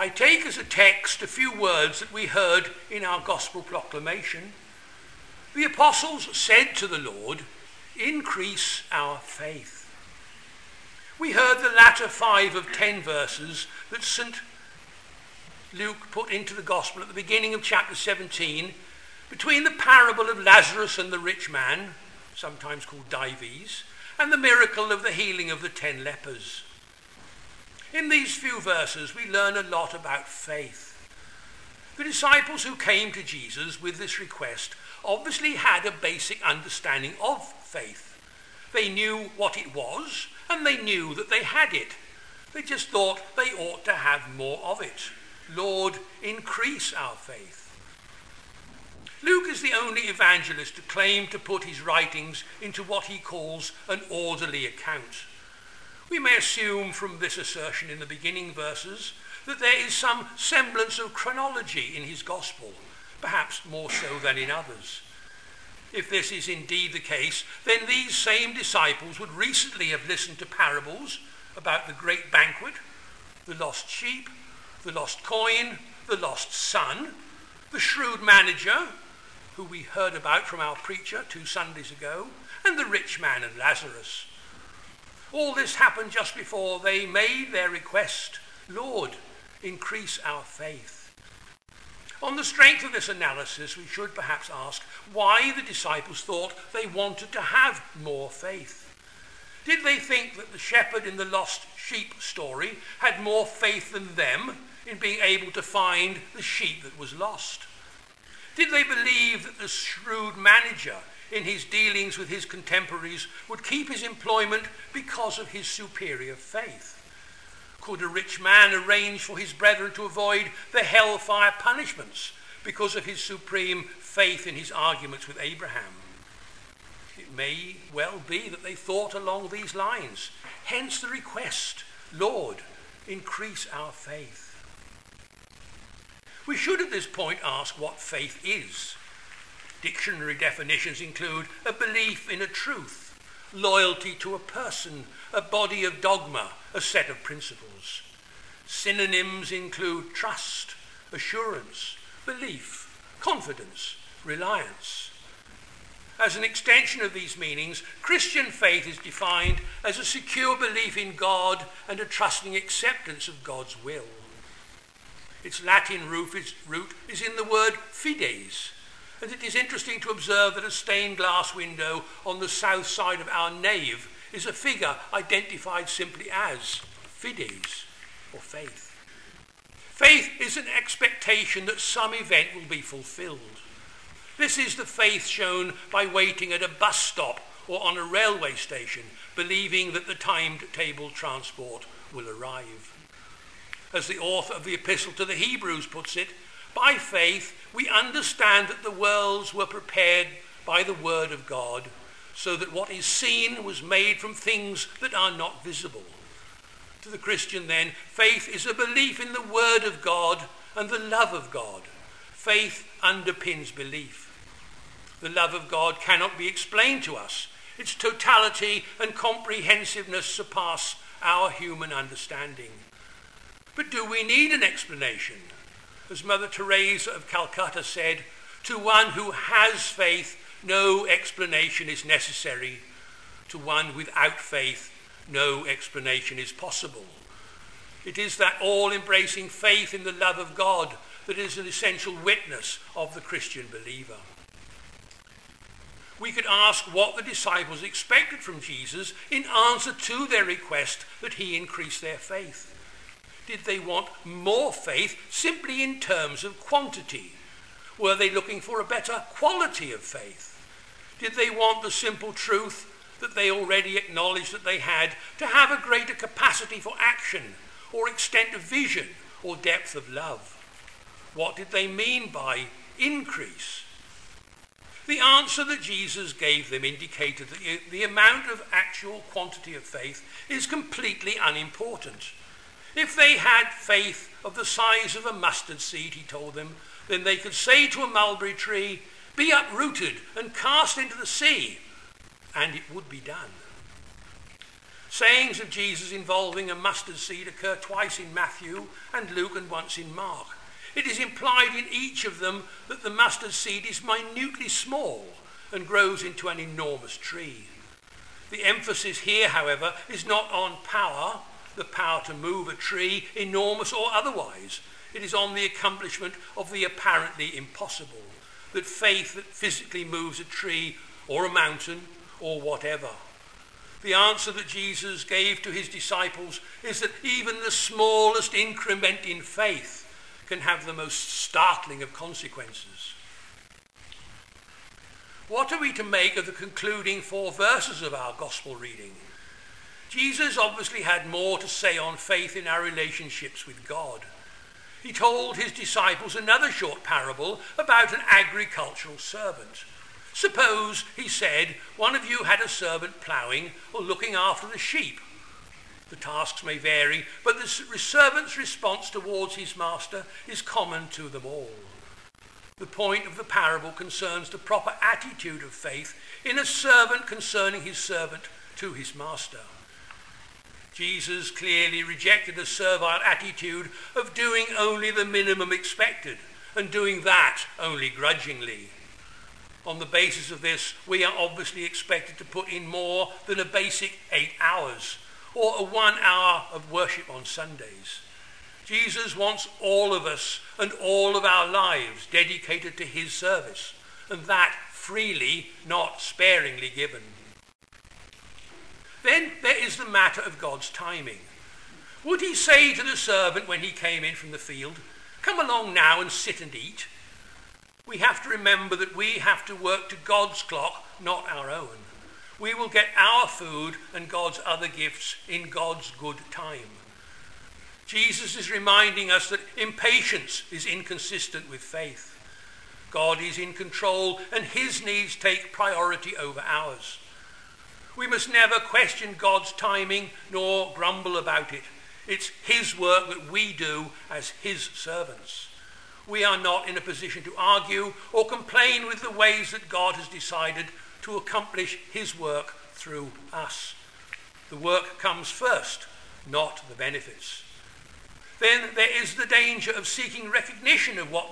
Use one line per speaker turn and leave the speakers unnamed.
I take as a text a few words that we heard in our gospel proclamation. The apostles said to the Lord, "Increase our faith." We heard the latter 5 of 10 verses that St. Luke put into the gospel at the beginning of chapter 17, between the parable of Lazarus and the rich man, sometimes called Dives, and the miracle of the healing of the 10 lepers. In these few verses we learn a lot about faith. The disciples who came to Jesus with this request obviously had a basic understanding of faith. They knew what it was, and they knew that they had it. They just thought they ought to have more of it. Lord, increase our faith. Luke is the only evangelist to claim to put his writings into what he calls an orderly account. We may assume from this assertion in the beginning verses that there is some semblance of chronology in his gospel, perhaps more so than in others. If this is indeed the case, then these same disciples would recently have listened to parables about the great banquet, the lost sheep, the lost coin, the lost son, the shrewd manager, who we heard about from our preacher 2 Sundays ago, and the rich man and Lazarus. All this happened just before they made their request, "Lord, increase our faith." On the strength of this analysis, we should perhaps ask why the disciples thought they wanted to have more faith. Did they think that the shepherd in the lost sheep story had more faith than them in being able to find the sheep that was lost? Did they believe that the shrewd manager in his dealings with his contemporaries would keep his employment because of his superior faith? Could a rich man arrange for his brethren to avoid the hellfire punishments because of his supreme faith in his arguments with Abraham? It may well be that they thought along these lines. Hence the request, "Lord, increase our faith." We should at this point ask what faith is. Dictionary definitions include a belief in a truth, loyalty to a person, a body of dogma, a set of principles. Synonyms include trust, assurance, belief, confidence, reliance. As an extension of these meanings, Christian faith is defined as a secure belief in God and a trusting acceptance of God's will. Its Latin root is in the word fides, and it is interesting to observe that a stained glass window on the south side of our nave is a figure identified simply as fides, or faith. Faith is an expectation that some event will be fulfilled. This is the faith shown by waiting at a bus stop or on a railway station, believing that the timetable transport will arrive. As the author of the Epistle to the Hebrews puts it, by faith we understand that the worlds were prepared by the word of God, so that what is seen was made from things that are not visible. To the Christian then, faith is a belief in the word of God and the love of God. Faith underpins belief. The love of God cannot be explained to us. Its totality and comprehensiveness surpass our human understanding. But do we need an explanation? As Mother Teresa of Calcutta said, "To one who has faith, no explanation is necessary. To one without faith, no explanation is possible." It is that all-embracing faith in the love of God that is an essential witness of the Christian believer. We could ask what the disciples expected from Jesus in answer to their request that he increase their faith. Did they want more faith simply in terms of quantity? Were they looking for a better quality of faith? Did they want the simple truth that they already acknowledged that they had to have a greater capacity for action or extent of vision or depth of love? What did they mean by increase? The answer that Jesus gave them indicated that the amount of actual quantity of faith is completely unimportant. If they had faith of the size of a mustard seed, he told them, then they could say to a mulberry tree, "Be uprooted and cast into the sea," and it would be done. Sayings of Jesus involving a mustard seed occur twice in Matthew and Luke and once in Mark. It is implied in each of them that the mustard seed is minutely small and grows into an enormous tree. The emphasis here, however, is not on power, the power to move a tree, enormous or otherwise. It is on the accomplishment of the apparently impossible, that faith that physically moves a tree or a mountain or whatever. The answer that Jesus gave to his disciples is that even the smallest increment in faith can have the most startling of consequences. What are we to make of the concluding 4 verses of our gospel reading? Jesus obviously had more to say on faith in our relationships with God. He told his disciples another short parable about an agricultural servant. Suppose, he said, one of you had a servant ploughing or looking after the sheep. The tasks may vary, but the servant's response towards his master is common to them all. The point of the parable concerns the proper attitude of faith in a servant concerning his servant to his master. Jesus clearly rejected a servile attitude of doing only the minimum expected and doing that only grudgingly. On the basis of this, we are obviously expected to put in more than a basic 8 hours or a 1 hour of worship on Sundays. Jesus wants all of us and all of our lives dedicated to his service, and that freely, not sparingly given. Then there is the matter of God's timing. Would he say to the servant when he came in from the field, "Come along now and sit and eat"? We have to remember that we have to work to God's clock, not our own. We will get our food and God's other gifts in God's good time. Jesus is reminding us that impatience is inconsistent with faith. God is in control and his needs take priority over ours. We must never question God's timing nor grumble about it. It's his work that we do as his servants. We are not in a position to argue or complain with the ways that God has decided to accomplish his work through us. The work comes first, not the benefits. Then there is the danger of seeking recognition of what